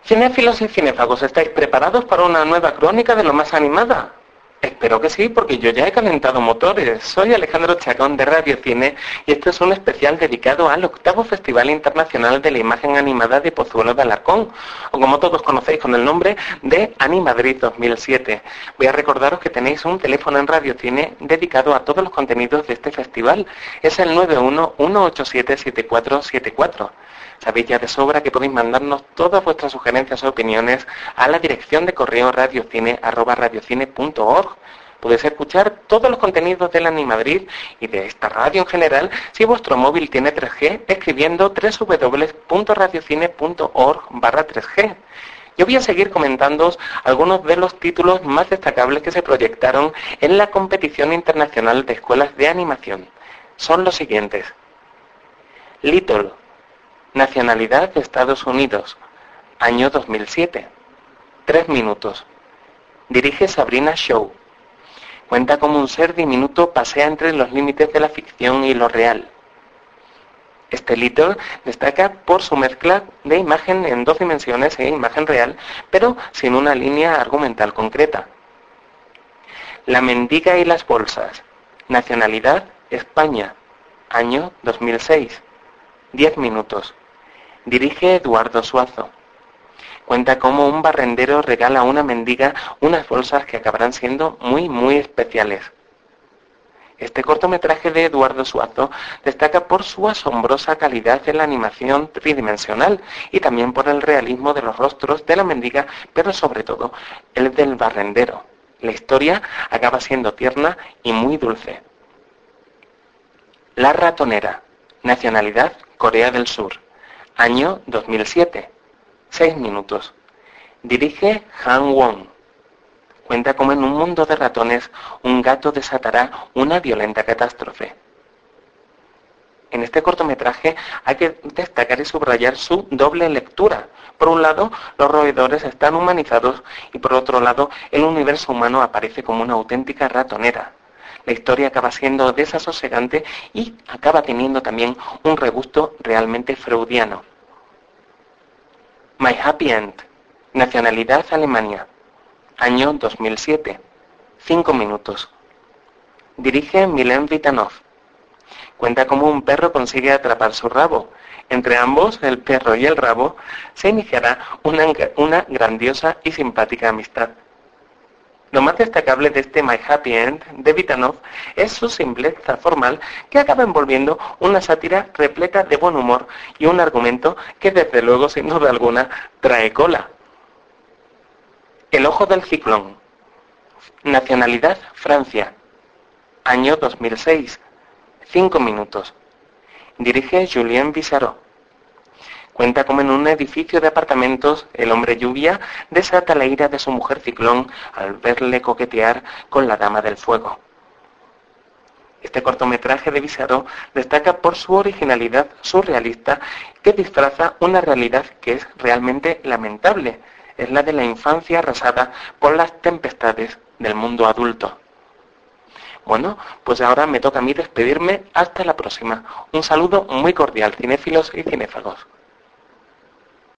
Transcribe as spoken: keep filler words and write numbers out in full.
Cinéfilos y cinéfagos, ¿estáis preparados para una nueva crónica de lo más animada? Espero que sí, porque yo ya he calentado motores. Soy Alejandro Chacón de Radio Cine y este es un especial dedicado al octavo Festival Internacional de la Imagen Animada de Pozuelo de Alarcón, o como todos conocéis con el nombre de Animadrid dos mil siete. Voy a recordaros que tenéis un teléfono en Radio Cine dedicado a todos los contenidos de este festival. Es el nueve uno uno ocho siete siete cuatro siete cuatro. Sabéis ya de sobra que podéis mandarnos todas vuestras sugerencias o opiniones a la dirección de correo radiocine arroba radiocine punto org. Podéis escuchar todos los contenidos de la Animadrid y de esta radio en general si vuestro móvil tiene tres G escribiendo doble u doble u doble u punto radiocine punto org barra tres G. Yo voy a seguir comentándoos algunos de los títulos más destacables que se proyectaron en la competición internacional de escuelas de animación. Son los siguientes: Little, nacionalidad de Estados Unidos, año dos mil siete, tres minutos. Dirige Sabrina Shaw. Cuenta cómo un ser diminuto pasea entre los límites de la ficción y lo real. Este Little destaca por su mezcla de imagen en dos dimensiones e imagen real, pero sin una línea argumental concreta. La mendiga y las bolsas, nacionalidad España, año dos mil seis, diez minutos. Dirige Eduardo Suazo. Cuenta cómo un barrendero regala a una mendiga unas bolsas que acabarán siendo muy, muy especiales. Este cortometraje de Eduardo Suazo destaca por su asombrosa calidad de la animación tridimensional y también por el realismo de los rostros de la mendiga, pero sobre todo el del barrendero. La historia acaba siendo tierna y muy dulce. La ratonera, nacionalidad Corea del Sur, año dos mil siete, seis minutos. Dirige Han Won. Cuenta cómo en un mundo de ratones un gato desatará una violenta catástrofe. En este cortometraje hay que destacar y subrayar su doble lectura. Por un lado, los roedores están humanizados y por otro lado, el universo humano aparece como una auténtica ratonera. La historia acaba siendo desasosegante y acaba teniendo también un regusto realmente freudiano. My Happy End, nacionalidad Alemania, año dos mil siete, cinco minutos. Dirige Milen Vitanov. Cuenta cómo un perro consigue atrapar su rabo. Entre ambos, el perro y el rabo, se iniciará una, una grandiosa y simpática amistad. Lo más destacable de este My Happy End de Vitanov es su simpleza formal que acaba envolviendo una sátira repleta de buen humor y un argumento que desde luego sin duda alguna trae cola. El ojo del ciclón, nacionalidad Francia, año dos mil seis, cinco minutos. Dirige Julien Bizarro. Cuenta cómo en un edificio de apartamentos el hombre lluvia desata la ira de su mujer ciclón al verle coquetear con la dama del fuego. Este cortometraje de Bizarro destaca por su originalidad surrealista que disfraza una realidad que es realmente lamentable. Es la de la infancia arrasada por las tempestades del mundo adulto. Bueno, pues ahora me toca a mí despedirme. Hasta la próxima. Un saludo muy cordial, cinéfilos y cinéfagos.